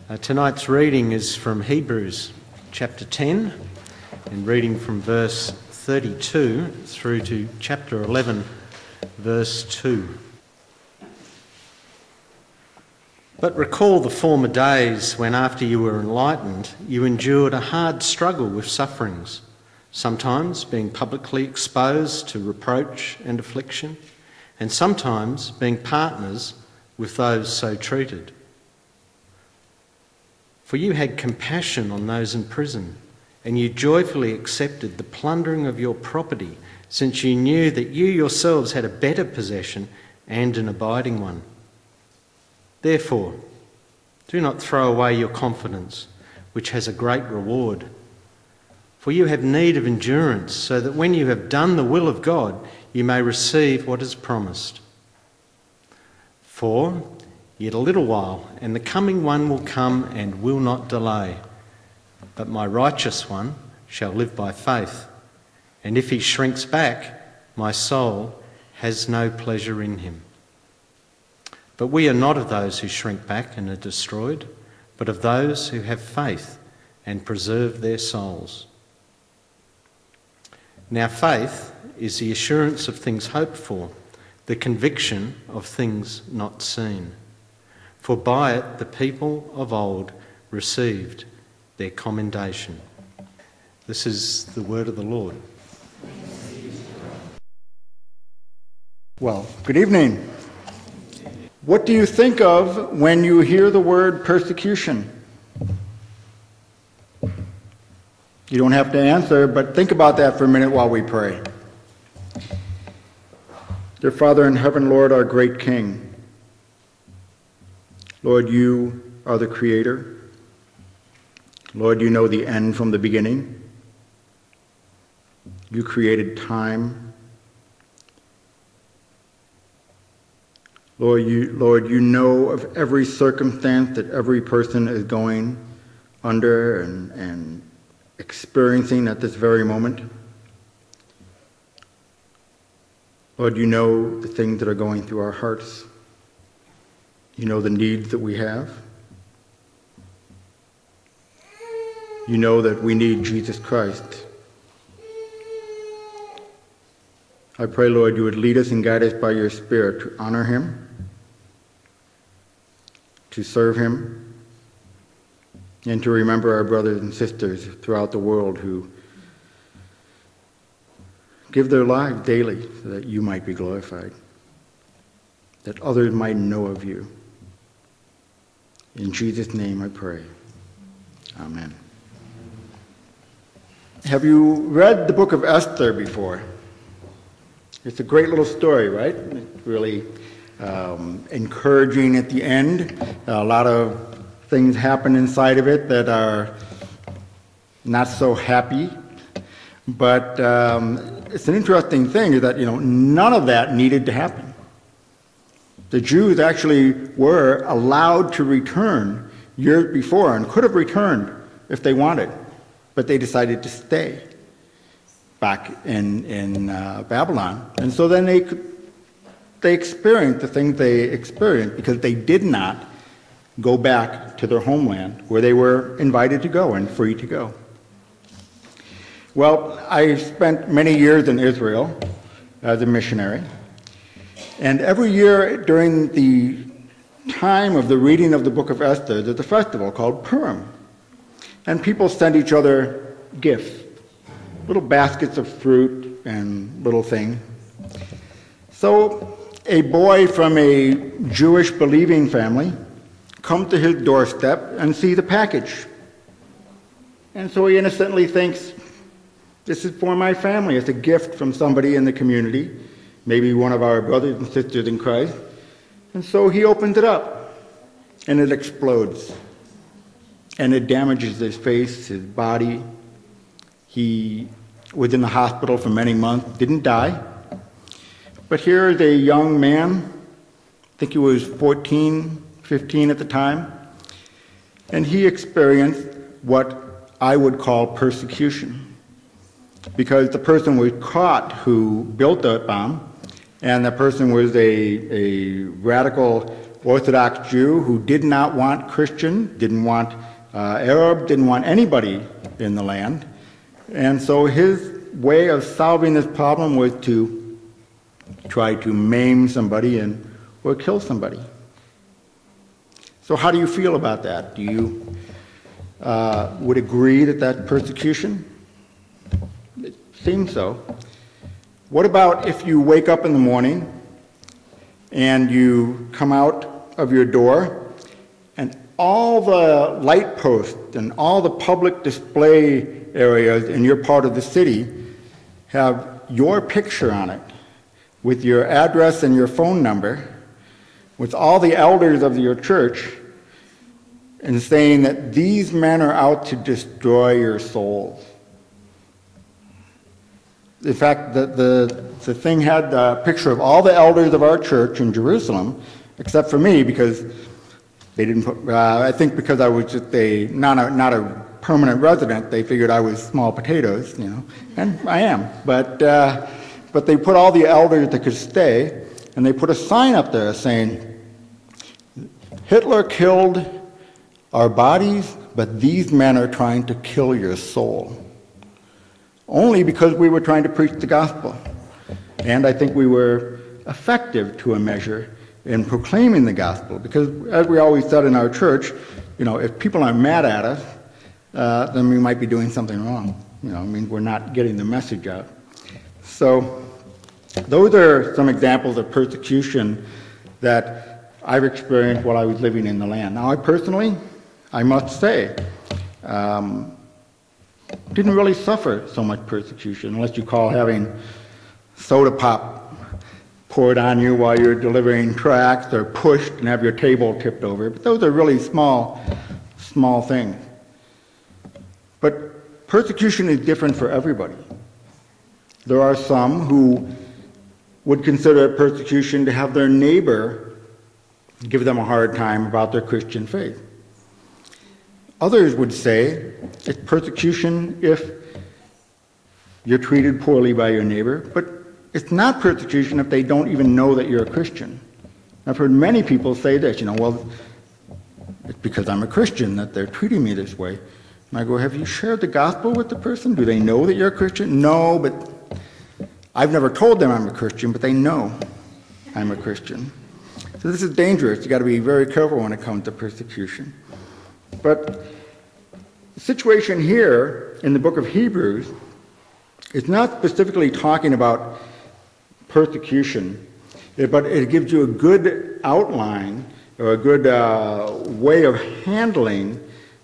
Tonight's reading is from Hebrews chapter 10 and reading from verse 32 through to chapter 11, verse 2. But recall the former days when, after you were enlightened, you endured a hard struggle with sufferings, sometimes being publicly exposed to reproach and affliction, and sometimes being partners with those so treated. For you had compassion on those in prison, and you joyfully accepted the plundering of your property, since you knew that you yourselves had a better possession and an abiding one. Therefore, do not throw away your confidence, which has a great reward. For you have need of endurance, so that when you have done the will of God, you may receive what is promised. For yet a little while, and the coming one will come and will not delay. But my righteous one shall live by faith, and if he shrinks back, my soul has no pleasure in him. But we are not of those who shrink back and are destroyed, but of those who have faith and preserve their souls. Now faith is the assurance of things hoped for, the conviction of things not seen. For by it the people of old received their commendation. This is the word of the Lord. Well, good evening. What do you think of when you hear the word persecution? You don't have to answer, but think about that for a minute while we pray. Dear Father in heaven, Lord, our great King, Lord, you are the Creator. Lord, you know the end from the beginning. You created time. Lord, you know of every circumstance that every person is going under and experiencing at this very moment. Lord, you know the things that are going through our hearts. You know the needs that we have. You know that we need Jesus Christ. I pray, Lord, you would lead us and guide us by your Spirit to honor him, to serve him, and to remember our brothers and sisters throughout the world who give their lives daily so that you might be glorified, that others might know of you. In Jesus' name I pray. Amen. Have you read the book of Esther before? It's a great little story, right? It's really encouraging at the end. A lot of things happen inside of it that are not so happy. But it's an interesting thing is that, none of that needed to happen. The Jews actually were allowed to return years before and could have returned if they wanted, but they decided to stay back in Babylon. And so then they experienced the things they experienced because they did not go back to their homeland where they were invited to go and free to go. Well, I spent many years in Israel as a missionary. And every year during the time of the reading of the book of Esther, there's a festival called Purim. And people send each other gifts, little baskets of fruit and little things. So a boy from a Jewish believing family comes to his doorstep and sees a package. And so he innocently thinks, this is for my family. It's a gift from somebody in the community, maybe one of our brothers and sisters in Christ. And so he opens it up, and it explodes. And it damages his face, his body. He was in the hospital for many months, didn't die. But here is a young man, I think he was 14, 15 at the time, and he experienced what I would call persecution. Because the person was caught who built the bomb, and the person was a radical Orthodox Jew who did not want Christian, didn't want Arab, didn't want anybody in the land. And so his way of solving this problem was to try to maim somebody or kill somebody. So how do you feel about that? Do you would agree that that's persecution? It seems so. What about if you wake up in the morning and you come out of your door and all the light posts and all the public display areas in your part of the city have your picture on it with your address and your phone number, with all the elders of your church, and saying that these men are out to destroy your souls. In fact, the thing had a picture of all the elders of our church in Jerusalem, except for me, because they didn't put, I think because I was just not a permanent resident, they figured I was small potatoes, and I am. But they put all the elders that could stay, and they put a sign up there saying, Hitler killed our bodies, but these men are trying to kill your soul. Only because we were trying to preach the gospel. And I think we were effective to a measure in proclaiming the gospel, because as we always said in our church, if people are mad at us, then we might be doing something wrong. We're not getting the message out. So those are some examples of persecution that I've experienced while I was living in the land. Now, I must say, didn't really suffer so much persecution, unless you call having soda pop poured on you while you're delivering tracts or pushed and have your table tipped over. But those are really small things. But persecution is different for everybody. There are some who would consider it persecution to have their neighbor give them a hard time about their Christian faith. Others would say it's persecution if you're treated poorly by your neighbor, but it's not persecution if they don't even know that you're a Christian. I've heard many people say this, well, it's because I'm a Christian that they're treating me this way. And I go, have you shared the gospel with the person? Do they know that you're a Christian? No, but I've never told them I'm a Christian, but they know I'm a Christian. So this is dangerous. You've got to be very careful when it comes to persecution. But the situation here in the book of Hebrews is not specifically talking about persecution, but it gives you a good outline or a good way of handling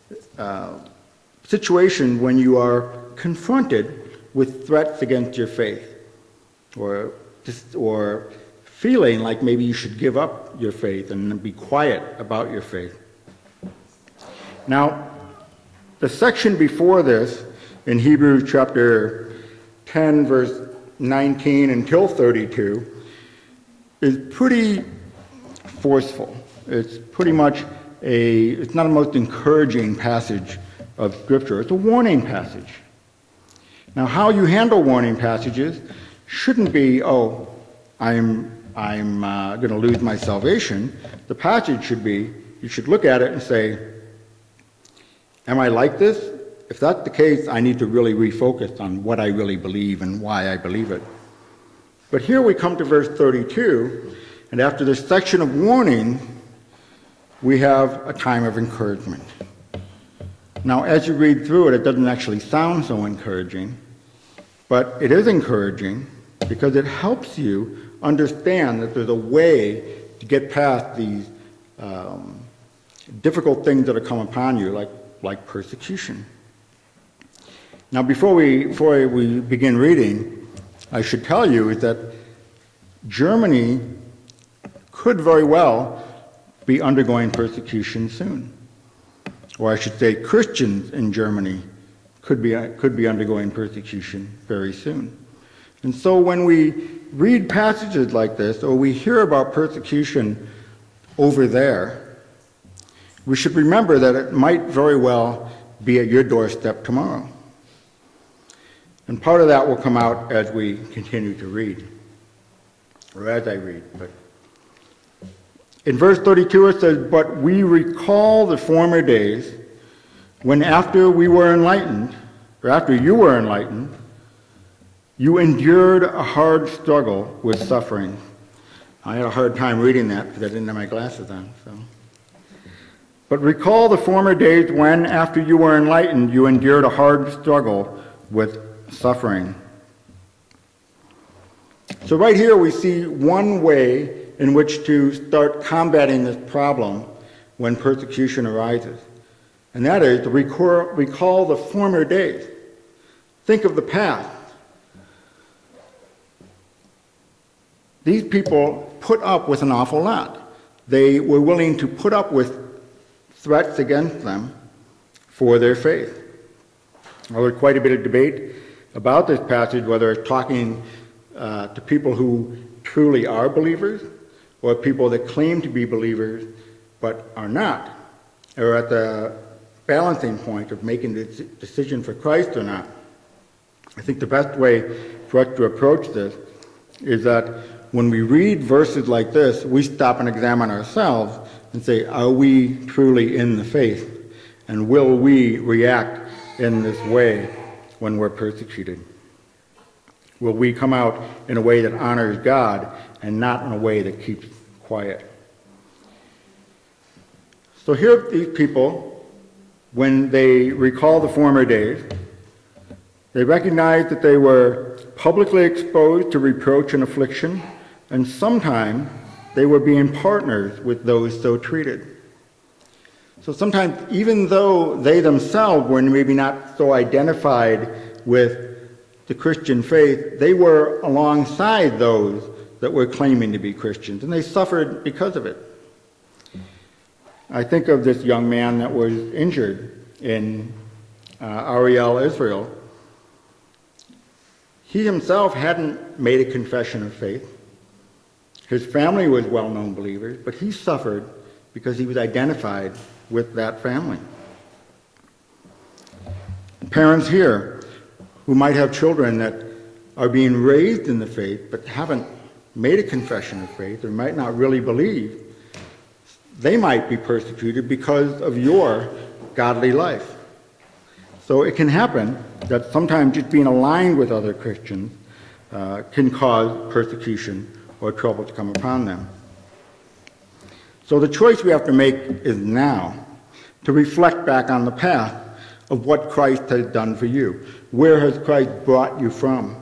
situation when you are confronted with threats against your faith, or feeling like maybe you should give up your faith and be quiet about your faith. Now, the section before this, in Hebrews chapter 10, verse 19 until 32, is pretty forceful. It's pretty much it's not a most encouraging passage of Scripture. It's a warning passage. Now, how you handle warning passages shouldn't be, I'm going to lose my salvation. The passage should be, you should look at it and say, am I like this? If that's the case, I need to really refocus on what I really believe and why I believe it. But here we come to verse 32, and after this section of warning, we have a time of encouragement. Now, as you read through it, it doesn't actually sound so encouraging, but it is encouraging because it helps you understand that there's a way to get past these difficult things that have come upon you, like persecution. Now, before we begin reading, I should tell you is that Germany could very well be undergoing persecution soon. Or I should say Christians in Germany could be undergoing persecution very soon. And so when we read passages like this, or we hear about persecution over there, we should remember that it might very well be at your doorstep tomorrow. And part of that will come out as we continue to read, or as I read. But In verse 32 it says, "But we recall the former days when after you were enlightened, you endured a hard struggle with suffering." I had a hard time reading that because I didn't have my glasses on. But recall the former days when, after you were enlightened, you endured a hard struggle with suffering. So right here we see one way in which to start combating this problem when persecution arises. And that is to recall the former days. Think of the past. These people put up with an awful lot. They were willing to put up with threats against them for their faith. Well, there's quite a bit of debate about this passage, whether it's talking to people who truly are believers or people that claim to be believers but are not, or at the balancing point of making the decision for Christ or not. I think the best way for us to approach this is that when we read verses like this, we stop and examine ourselves and say, are we truly in the faith? And will we react in this way when we're persecuted? Will we come out in a way that honors God and not in a way that keeps quiet? So here these people, when they recall the former days, they recognize that they were publicly exposed to reproach and affliction, and sometimes they were being partners with those so treated. So sometimes, even though they themselves were maybe not so identified with the Christian faith, they were alongside those that were claiming to be Christians, and they suffered because of it. I think of this young man that was injured in Ariel, Israel. He himself hadn't made a confession of faith. His family was well-known believers, but he suffered because he was identified with that family. Parents here who might have children that are being raised in the faith but haven't made a confession of faith or might not really believe, they might be persecuted because of your godly life. So it can happen that sometimes just being aligned with other Christians can cause persecution or trouble to come upon them. So the choice we have to make is now to reflect back on the path of what Christ has done for you. Where has Christ brought you from?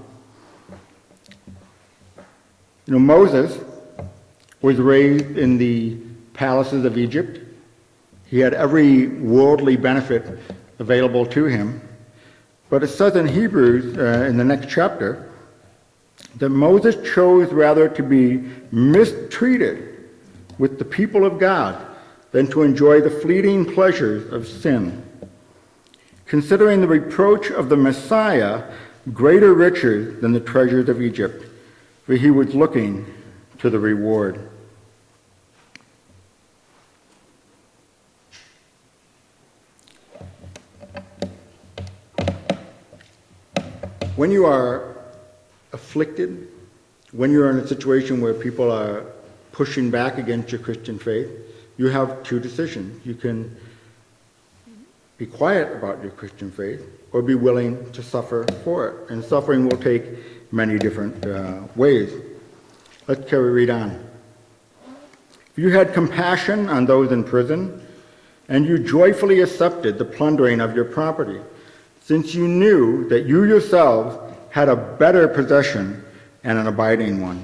You know, Moses was raised in the palaces of Egypt. He had every worldly benefit available to him. But it says in Hebrews, in the next chapter, that Moses chose rather to be mistreated with the people of God than to enjoy the fleeting pleasures of sin, considering the reproach of the Messiah greater riches than the treasures of Egypt, for he was looking to the reward. When you are afflicted, when you're in a situation where people are pushing back against your Christian faith, you have two decisions. You can be quiet about your Christian faith or be willing to suffer for it. And suffering will take many different ways. Let's read on. You had compassion on those in prison, and you joyfully accepted the plundering of your property, since you knew that you yourselves had a better possession and an abiding one.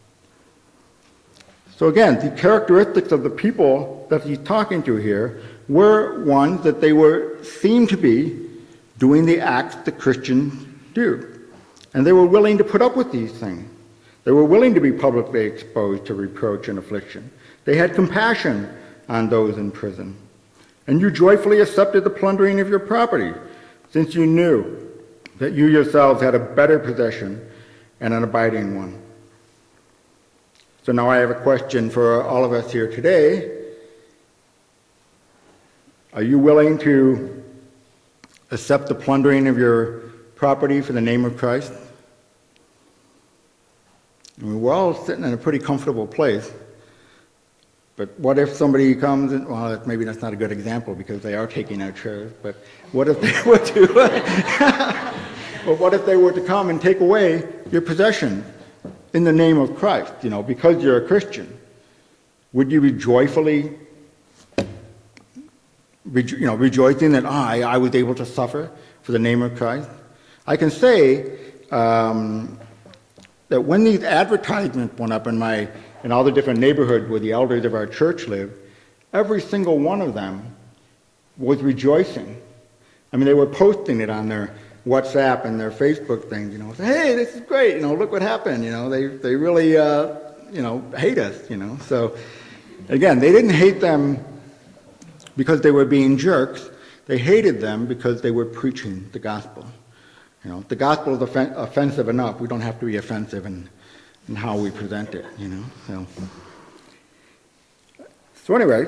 So again, the characteristics of the people that he's talking to here were ones that they seemed to be doing the acts that Christians do. And they were willing to put up with these things. They were willing to be publicly exposed to reproach and affliction. They had compassion on those in prison. And you joyfully accepted the plundering of your property, since you knew that you yourselves had a better possession and an abiding one. So now I have a question for all of us here today. Are you willing to accept the plundering of your property for the name of Christ? I mean, we're all sitting in a pretty comfortable place. But what if somebody comes and, well, maybe that's not a good example because they are taking out chairs, but what if they were to, but what if they were to come and take away your possession in the name of Christ, because you're a Christian? Would you be joyfully, rejoicing that I was able to suffer for the name of Christ? I can say that when these advertisements went up in all the different neighborhoods where the elders of our church live, every single one of them was rejoicing. I mean, they were posting it on their WhatsApp and their Facebook things, hey, this is great, look what happened, they really, hate us, So, again, they didn't hate them because they were being jerks. They hated them because they were preaching the gospel. The gospel is offensive enough. We don't have to be offensive in how we present it, So anyway,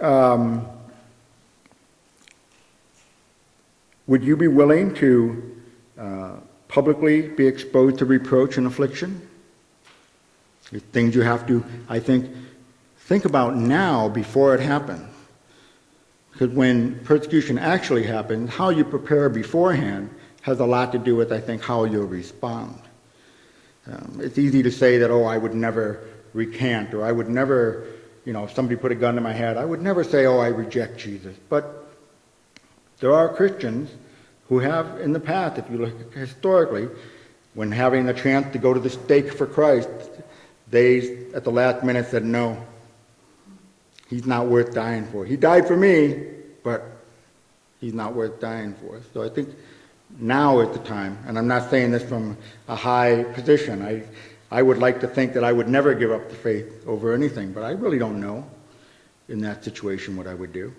would you be willing to publicly be exposed to reproach and affliction? It's things you have to, I think about now before it happens. Because when persecution actually happens, how you prepare beforehand has a lot to do with, I think, how you'll respond. It's easy to say that, I would never recant, or I would never, if somebody put a gun to my head, I would never say, I reject Jesus. But there are Christians who have in the past, if you look historically, when having the chance to go to the stake for Christ, they, at the last minute, said, no, he's not worth dying for. He died for me, but he's not worth dying for. So I think now is the time, and I'm not saying this from a high position. I would like to think that I would never give up the faith over anything, but I really don't know in that situation what I would do.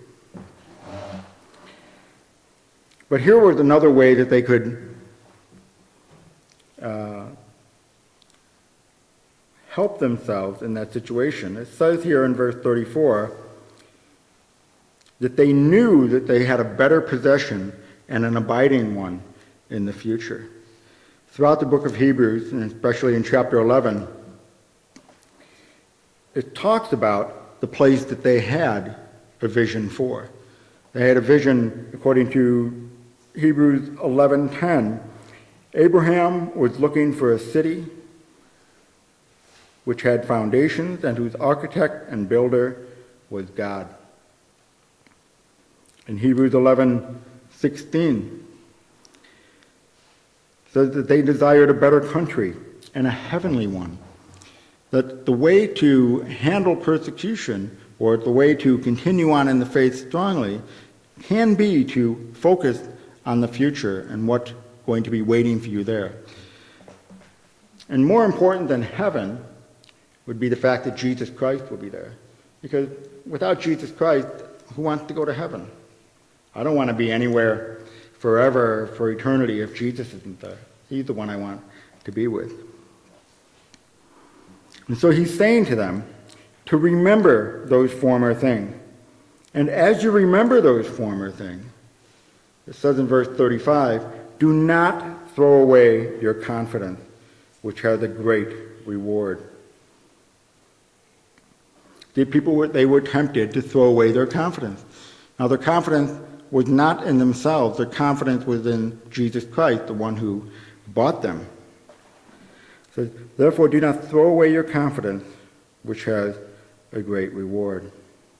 But here was another way that they could help themselves in that situation. It says here in verse 34 that they knew that they had a better possession and an abiding one in the future. Throughout the book of Hebrews, and especially in chapter 11, it talks about the place that they had a vision for. They had a vision, according to Hebrews 11:10. Abraham was looking for a city which had foundations and whose architect and builder was God. In Hebrews 11:16, says that they desired a better country and a heavenly one. That the way to handle persecution, or the way to continue on in the faith strongly, can be to focus on the future and what's going to be waiting for you there. And more important than heaven would be the fact that Jesus Christ will be there. Because without Jesus Christ, who wants to go to heaven? I don't want to be anywhere forever, for eternity, if Jesus isn't there. He's the one I want to be with. And so he's saying to them to remember those former things. And as you remember those former things, it says in verse 35, do not throw away your confidence, which has a great reward. The people they were tempted to throw away their confidence. Now their confidence was not in themselves. Their confidence was in Jesus Christ, the one who bought them. So, therefore, do not throw away your confidence, which has a great reward.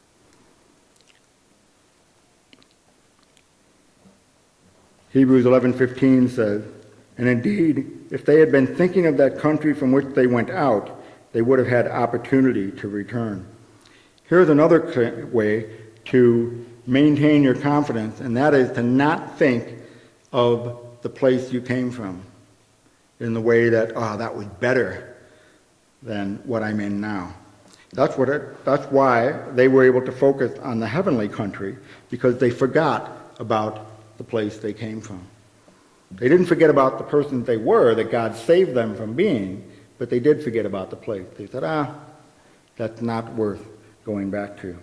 Hebrews 11:15 says, and indeed, if they had been thinking of that country from which they went out, they would have had opportunity to return. Here's another way to maintain your confidence, and that is to not think of the place you came from in the way that, that was better than what I'm in now. That's why they were able to focus on the heavenly country, because they forgot about the place they came from. They didn't forget about the persons they were, that God saved them from being, but they did forget about the place. They said, that's not worth going back to.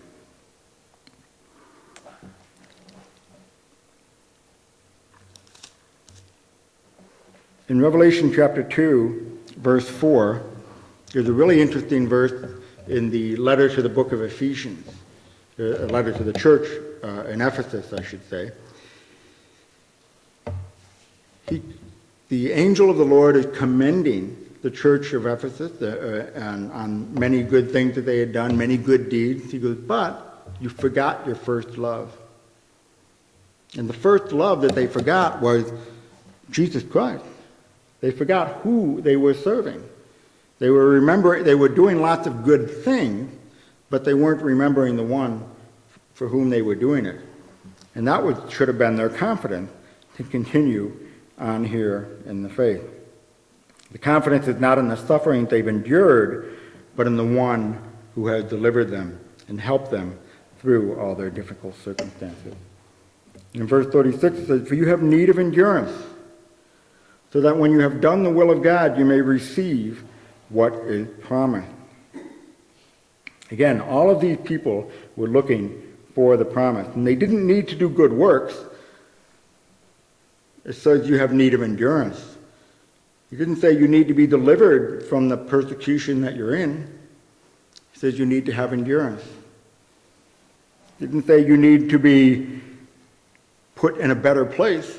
In Revelation chapter 2, verse 4, there's a really interesting verse in the letter to the book of Ephesians, a letter to the church in Ephesus, I should say. The angel of the Lord is commending the church of Ephesus on many good things that they had done, many good deeds. He goes, but you forgot your first love. And the first love that they forgot was Jesus Christ. They forgot who they were serving. They were doing lots of good things, but they weren't remembering the one for whom they were doing it. And that should have been their confidence to continue on here in the faith. The confidence is not in the suffering they've endured, but in the one who has delivered them and helped them through all their difficult circumstances. In verse 36 it says, "For you have need of endurance, so that when you have done the will of God, you may receive what is promised." Again, all of these people were looking for the promise, and they didn't need to do good works. It says you have need of endurance. He didn't say you need to be delivered from the persecution that you're in. He says you need to have endurance. He didn't say you need to be put in a better place.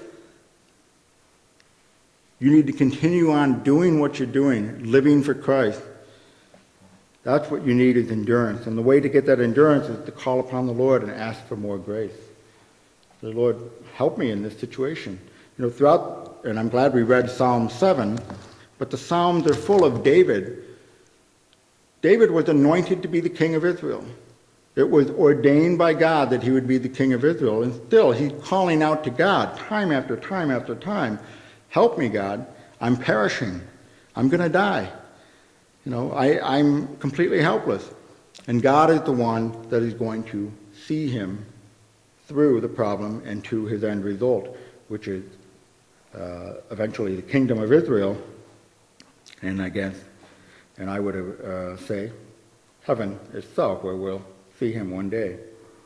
You need to continue on doing what you're doing, living for Christ. That's what you need is endurance. And the way to get that endurance is to call upon the Lord and ask for more grace. The Lord, help me in this situation. Throughout, and I'm glad we read Psalm 7, but the Psalms are full of David. David was anointed to be the king of Israel. It was ordained by God that he would be the king of Israel. And still, he's calling out to God time after time after time, "Help me, God. I'm perishing. I'm going to die. I'm completely helpless." And God is the one that is going to see him through the problem and to his end result, which is eventually the kingdom of Israel, and I would say heaven itself, where we'll see him one day.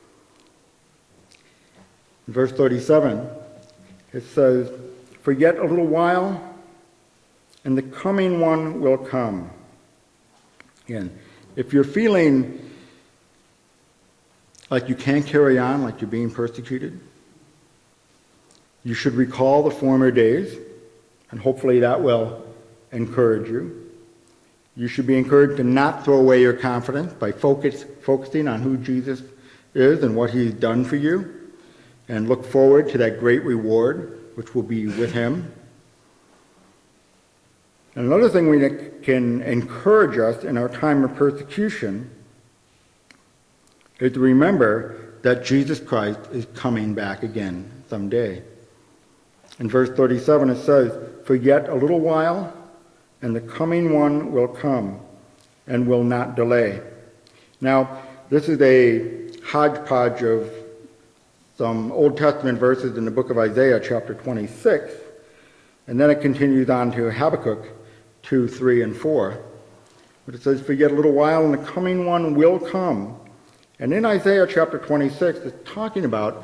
In verse 37, it says, "For yet a little while, and the coming one will come." Again, if you're feeling like you can't carry on, like you're being persecuted, you should recall the former days, and hopefully that will encourage you. You should be encouraged to not throw away your confidence by focusing on who Jesus is and what he's done for you, and look forward to that great reward, which will be with him. And another thing that can encourage us in our time of persecution is to remember that Jesus Christ is coming back again someday. In verse 37 it says, "For yet a little while, and the coming one will come, and will not delay." Now, this is a hodgepodge of some Old Testament verses in the book of Isaiah, chapter 26, and then it continues on to Habakkuk 2, 3, and 4. But it says, "For yet a little while, and the coming one will come." And in Isaiah chapter 26, it's talking about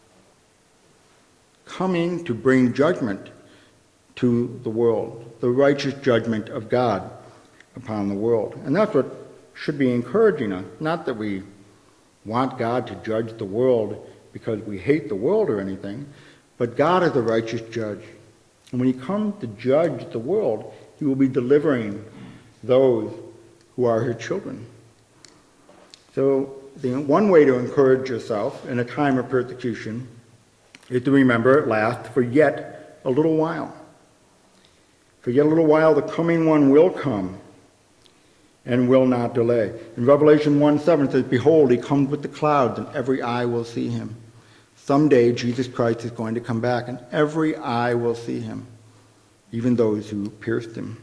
coming to bring judgment to the world, the righteous judgment of God upon the world. And that's what should be encouraging us. Not that we want God to judge the world because we hate the world or anything, but God is a righteous judge. And when he comes to judge the world, he will be delivering those who are his children. So the one way to encourage yourself in a time of persecution is to remember at last, "For yet a little while. For yet a little while, the coming one will come and will not delay." In Revelation 1:7 it says, "Behold, he comes with the clouds, and every eye will see him." Someday Jesus Christ is going to come back, and every eye will see him, even those who pierced him.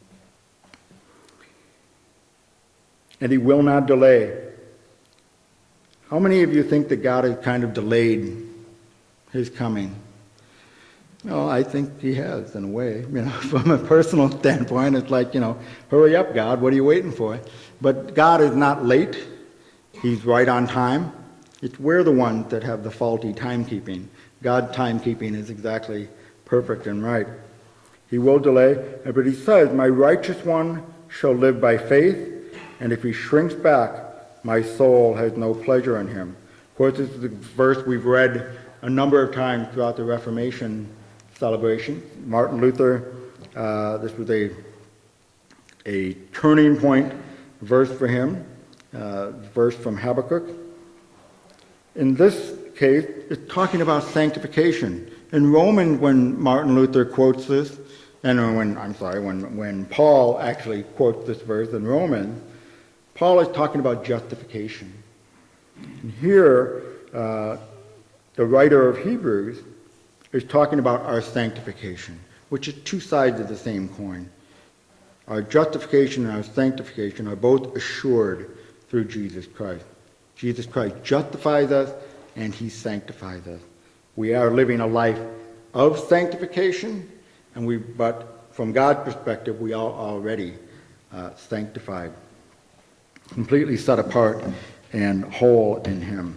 And he will not delay. How many of you think that God has kind of delayed his coming? Well, I think he has, in a way. From a personal standpoint, it's like, hurry up, God, what are you waiting for? But God is not late. He's right on time. We're the ones that have the faulty timekeeping. God's timekeeping is exactly perfect and right. He will delay, but he says, "My righteous one shall live by faith, and if he shrinks back, my soul has no pleasure in him. Of course, this is the verse we've read a number of times throughout the Reformation celebration. Martin Luther, this was a turning point verse for him, verse from Habakkuk. In this case, it's talking about sanctification. In Romans, when Martin Luther quotes this, and when Paul actually quotes this verse in Romans, Paul is talking about justification. And here, the writer of Hebrews is talking about our sanctification, which is two sides of the same coin. Our justification and our sanctification are both assured through Jesus Christ. Jesus Christ justifies us, and he sanctifies us. We are living a life of sanctification, but from God's perspective, we are already sanctified, completely set apart and whole in him.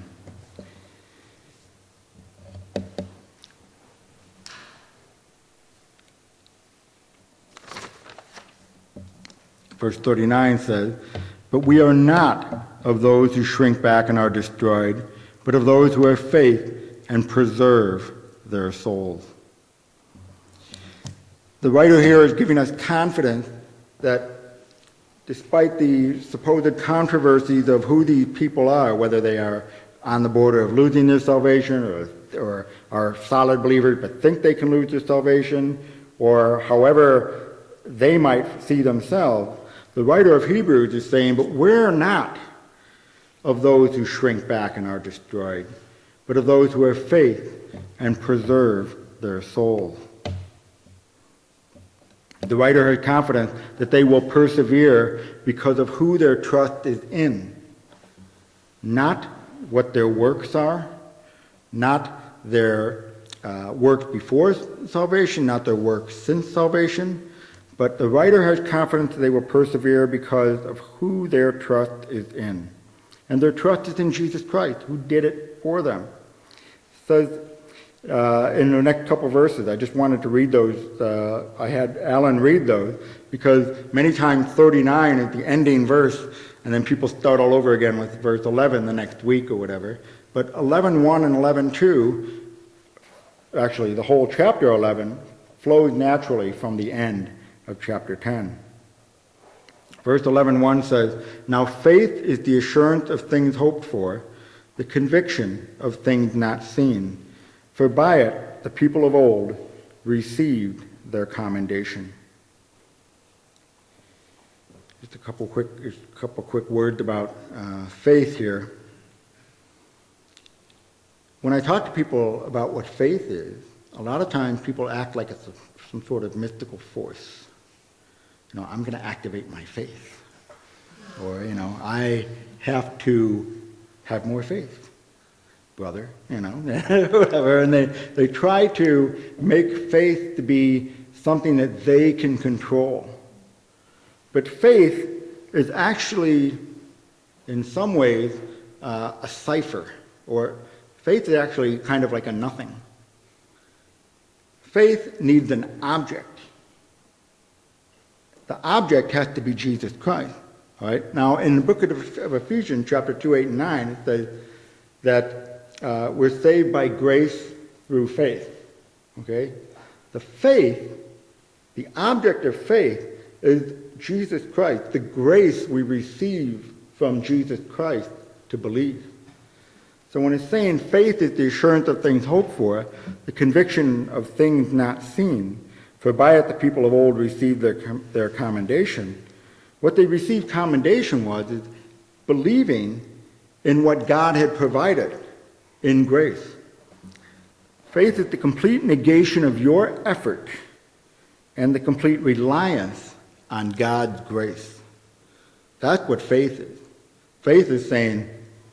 Verse 39 says, "But we are not of those who shrink back and are destroyed, but of those who have faith and preserve their souls." The writer here is giving us confidence that despite the supposed controversies of who these people are, whether they are on the border of losing their salvation or are solid believers but think they can lose their salvation, or however they might see themselves, the writer of Hebrews is saying, but we're not of those who shrink back and are destroyed, but of those who have faith and preserve their souls. The writer has confidence that they will persevere because of who their trust is in, not what their works are, not their works before salvation, not their works since salvation, but the writer has confidence that they will persevere because of who their trust is in. And their trust is in Jesus Christ, who did it for them. It says in the next couple verses, I just wanted to read those. I had Alan read those because many times 39 is the ending verse, and then people start all over again with verse 11 the next week or whatever. But 11:1 and 11:2, actually the whole chapter 11, flows naturally from the end of chapter 10. Verse 11:1 says, "Now faith is the assurance of things hoped for, the conviction of things not seen. For by it the people of old received their commendation." Just a couple quick words about faith here. When I talk to people about what faith is, a lot of times people act like it's some sort of mystical force. I'm going to activate my faith. Or, I have to have more faith, brother, whatever. And they try to make faith to be something that they can control. But faith is actually, in some ways, a cipher. Or faith is actually kind of like a nothing. Faith needs an object. The object has to be Jesus Christ. All right? Now, in the book of Ephesians, chapter 2, 8, and 9, it says that we're saved by grace through faith. Okay? The object of faith is Jesus Christ, the grace we receive from Jesus Christ to believe. So when it's saying faith is the assurance of things hoped for, the conviction of things not seen, for by it the people of old received their commendation. What they received commendation is believing in what God had provided in grace. Faith is the complete negation of your effort and the complete reliance on God's grace. That's what faith is. Faith is saying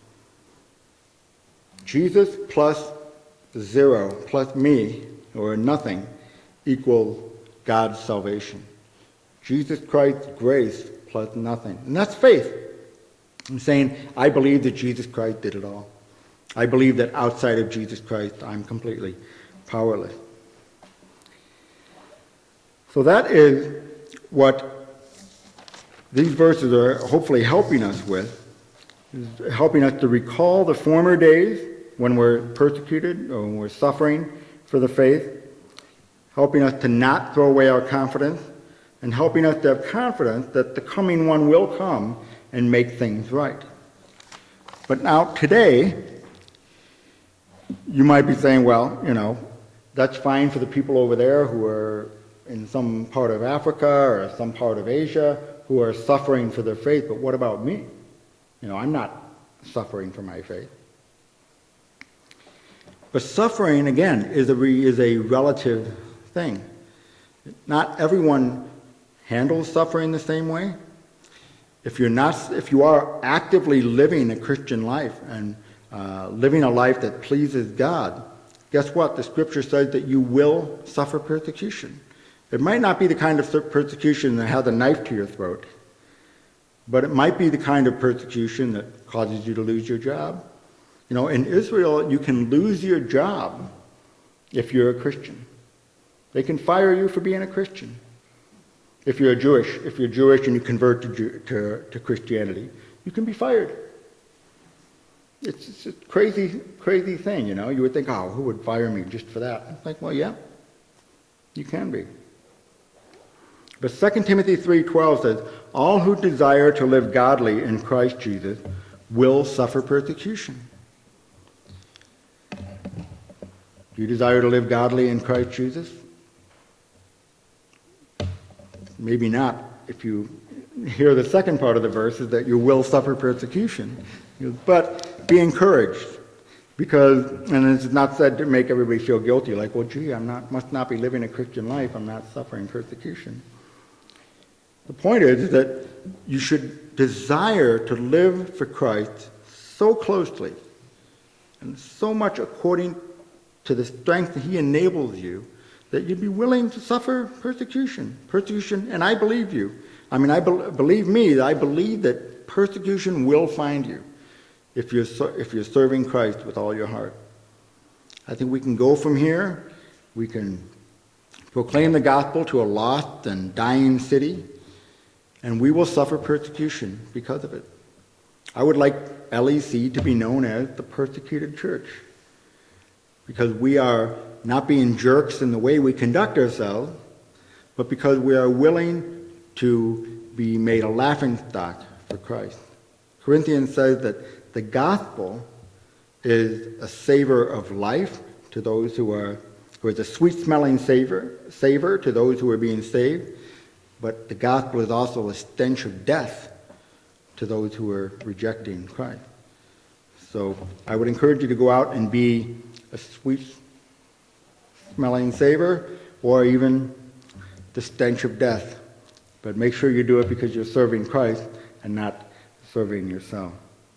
Jesus plus zero plus me, or nothing, equals God's salvation. Jesus Christ's grace plus nothing. And that's faith. I'm saying, I believe that Jesus Christ did it all. I believe that outside of Jesus Christ, I'm completely powerless. So that is what these verses are hopefully helping us with, is helping us to recall the former days when we're persecuted or when we're suffering for the faith, helping us to not throw away our confidence, and helping us to have confidence that the coming one will come and make things right. But now, today, you might be saying, well, that's fine for the people over there who are in some part of Africa or some part of Asia who are suffering for their faith, but what about me? I'm not suffering for my faith. But suffering, again, is a relative thing. Not everyone handles suffering the same way. If you are actively living a Christian life and living a life that pleases God, guess what? The scripture says that you will suffer persecution. It might not be the kind of persecution that has a knife to your throat, but it might be the kind of persecution that causes you to lose your job. In Israel, you can lose your job if you're a Christian. They can fire you for being a Christian. If you're Jewish and you convert to Christianity, you can be fired. It's a crazy, crazy thing, You would think, oh, who would fire me just for that? It's like, well, yeah, you can be. But 2 Timothy 3:12 says, all who desire to live godly in Christ Jesus will suffer persecution. Do you desire to live godly in Christ Jesus? Maybe not if you hear the second part of the verse is that you will suffer persecution. But be encouraged, because, and it's not said to make everybody feel guilty, like, well, gee, must not be living a Christian life, I'm not suffering persecution. The point is that you should desire to live for Christ so closely and so much according to the strength that he enables you, that you'd be willing to suffer persecution. And I believe you. Believe me, I believe that persecution will find you if you're serving Christ with all your heart. I think we can go from here. We can proclaim the gospel to a lost and dying city, and we will suffer persecution because of it. I would like LEC to be known as the persecuted church, because we are not being jerks in the way we conduct ourselves, but because we are willing to be made a laughingstock for Christ. Corinthians says that the gospel is a savor of life to those who is a sweet-smelling savor to those who are being saved, but the gospel is also a stench of death to those who are rejecting Christ. So I would encourage you to go out and be a sweet-smelling savor, or even the stench of death. But make sure you do it because you're serving Christ and not serving yourself.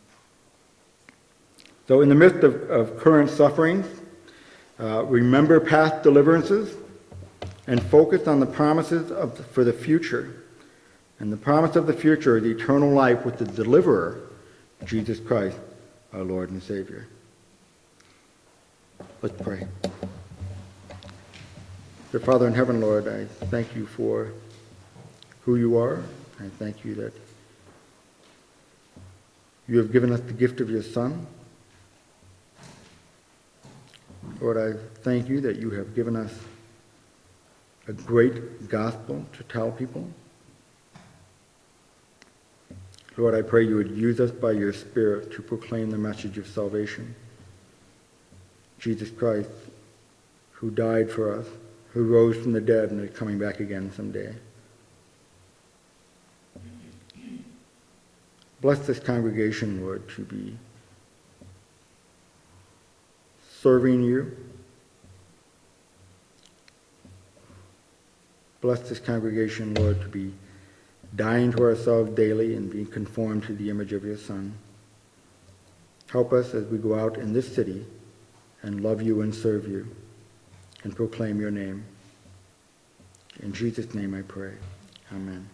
So in the midst of current sufferings, remember past deliverances and focus on the promises for the future. And the promise of the future is eternal life with the deliverer, Jesus Christ, our Lord and Savior. Let's pray. Dear Father in heaven, Lord, I thank you for who you are. I thank you that you have given us the gift of your Son. Lord, I thank you that you have given us a great gospel to tell people. Lord, I pray you would use us by your Spirit to proclaim the message of salvation. Jesus Christ, who died for us, who rose from the dead and is coming back again someday. Bless this congregation, Lord, to be serving you. Bless this congregation, Lord, to be dying to ourselves daily and being conformed to the image of your Son. Help us as we go out in this city and love you and serve you and proclaim your name. In Jesus' name I pray. Amen.